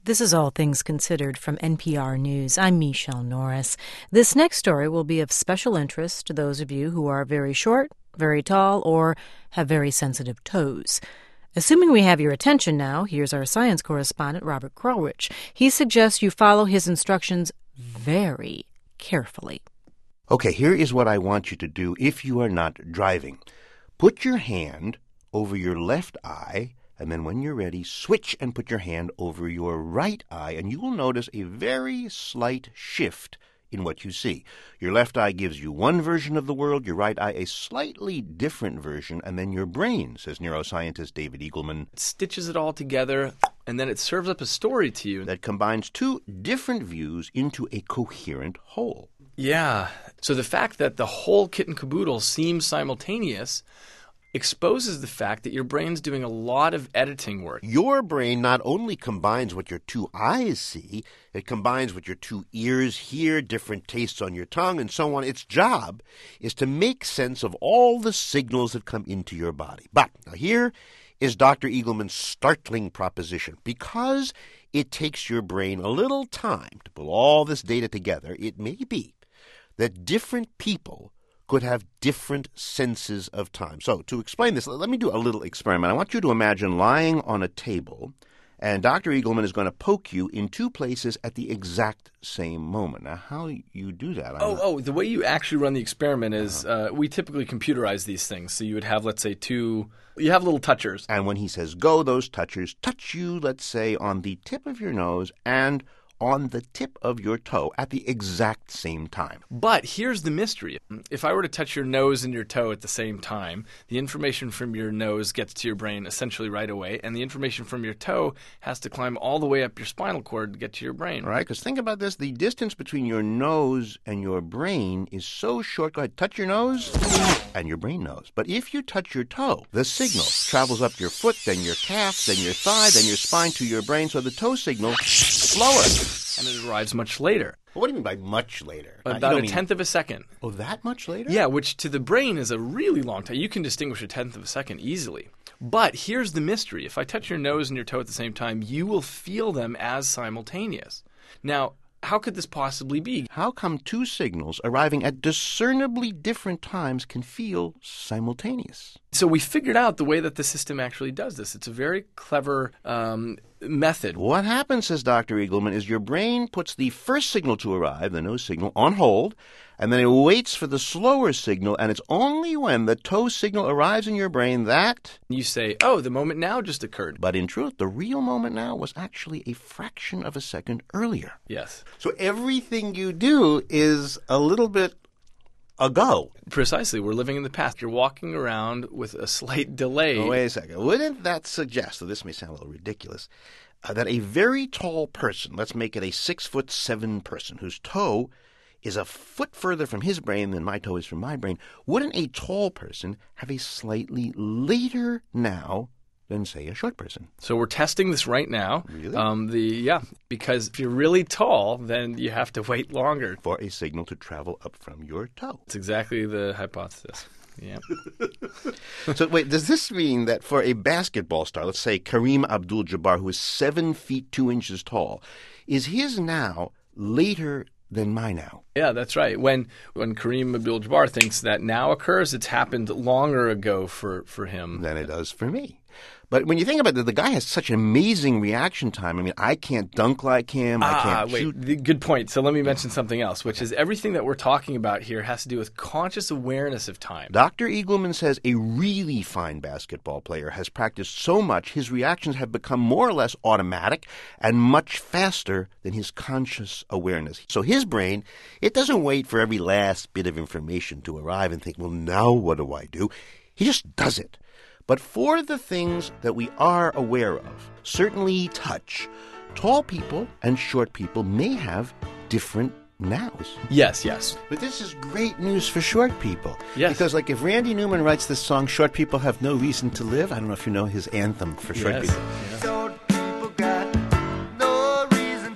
This is All Things Considered from NPR News. I'm Michelle Norris. This next story will be of special interest to those of you who are very short, very tall, or have very sensitive toes. Assuming we have your attention now, here's our science correspondent, Robert Krulwich. He suggests you follow his instructions very carefully. Okay, here is what I want you to do if you are not driving. Put your hand over your left eye, and then when you're ready, switch and put your hand over your right eye, and you will notice a very slight shift in what you see. Your left eye gives you one version of the world, your right eye a slightly different version, and then your brain, says neuroscientist David Eagleman, it stitches it all together, and then it serves up a story to you that combines two different views into a coherent whole. Yeah. So the fact that the whole kit and caboodle seems simultaneous exposes the fact that your brain's doing a lot of editing work. Your brain not only combines what your two eyes see, it combines what your two ears hear, different tastes on your tongue, and so on. Its job is to make sense of all the signals that come into your body. But now here is Dr. Eagleman's startling proposition. Because it takes your brain a little time to pull all this data together, it may be that different people could have different senses of time. So to explain this, let me do a little experiment. I want you to imagine lying on a table, and Dr. Eagleman is going to poke you in two places at the exact same moment. Now, how you do that? The way you actually run the experiment is we typically computerize these things. So you would have, let's say, you have little touchers. And when he says go, those touchers touch you, let's say, on the tip of your nose and on the tip of your toe at the exact same time. But here's the mystery. If I were to touch your nose and your toe at the same time, the information from your nose gets to your brain essentially right away, and the information from your toe has to climb all the way up your spinal cord to get to your brain. Right, because think about this. The distance between your nose and your brain is so short. Go ahead, touch your nose, and your brain knows. But if you touch your toe, the signal travels up your foot, then your calf, then your thigh, then your spine to your brain, so the toe signal is slower. And it arrives much later. Well, what do you mean by much later? About a tenth of a second. Oh, that much later? Yeah, which to the brain is a really long time. You can distinguish a tenth of a second easily. But here's the mystery. If I touch your nose and your toe at the same time, you will feel them as simultaneous. Now, how could this possibly be? How come two signals arriving at discernibly different times can feel simultaneous? So we figured out the way that the system actually does this. It's a very clever method. What happens, says Dr. Eagleman, is your brain puts the first signal to arrive, the nose signal, on hold, and then it waits for the slower signal, and it's only when the toe signal arrives in your brain that you say, oh, the moment now just occurred. But in truth, the real moment now was actually a fraction of a second earlier. Yes. So everything you do is a little bit ago. Precisely. We're living in the past. You're walking around with a slight delay. Oh, wait a second. Wouldn't that suggest, so this may sound a little ridiculous, that a very tall person, let's make it a 6'7" person, whose toe is a foot further from his brain than my toe is from my brain, wouldn't a tall person have a slightly later now than, say, a short person? So we're testing this right now. Really? Because if you're really tall, then you have to wait longer for a signal to travel up from your toe. That's exactly the hypothesis. Yeah. So wait, does this mean that for a basketball star, let's say Kareem Abdul-Jabbar, who is 7 feet 2 inches tall, is his now later than my now? Yeah, that's right. When Kareem Abdul-Jabbar thinks that now occurs, it's happened longer ago for him than it does for me. But when you think about it, the guy has such amazing reaction time. I mean, I can't dunk like him. I can't shoot. Good point. So let me mention something else, which is everything that we're talking about here has to do with conscious awareness of time. Dr. Eagleman says a really fine basketball player has practiced so much, his reactions have become more or less automatic and much faster than his conscious awareness. So his brain, it doesn't wait for every last bit of information to arrive and think, well, now what do I do? He just does it. But for the things that we are aware of, certainly touch, tall people and short people may have different nows. Yes. But this is great news for short people. Yes. Because like if Randy Newman writes this song, Short People Have No Reason to Live, I don't know if you know his anthem for short people. Yes. Short people got no reason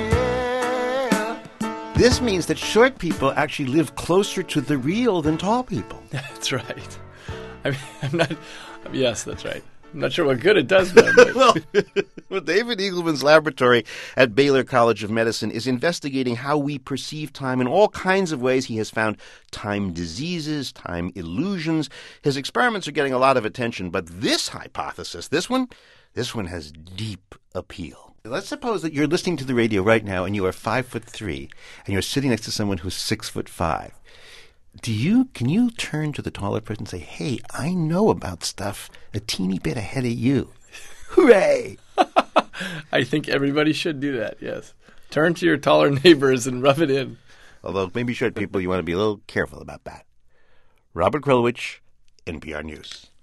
to live. This means that short people actually live closer to the real than tall people. That's right. I mean, I'm not... Yes, that's right. I'm not sure what good it does, man. Well, David Eagleman's laboratory at Baylor College of Medicine is investigating how we perceive time in all kinds of ways. He has found time diseases, time illusions. His experiments are getting a lot of attention, but this hypothesis, this one has deep appeal. Let's suppose that you're listening to the radio right now and you are 5'3" and you're sitting next to someone who's 6'5". Can you turn to the taller person and say, hey, I know about stuff a teeny bit ahead of you? Hooray! I think everybody should do that, yes. Turn to your taller neighbors and rub it in. Although maybe short people, you want to be a little careful about that. Robert Krulwich, NPR News.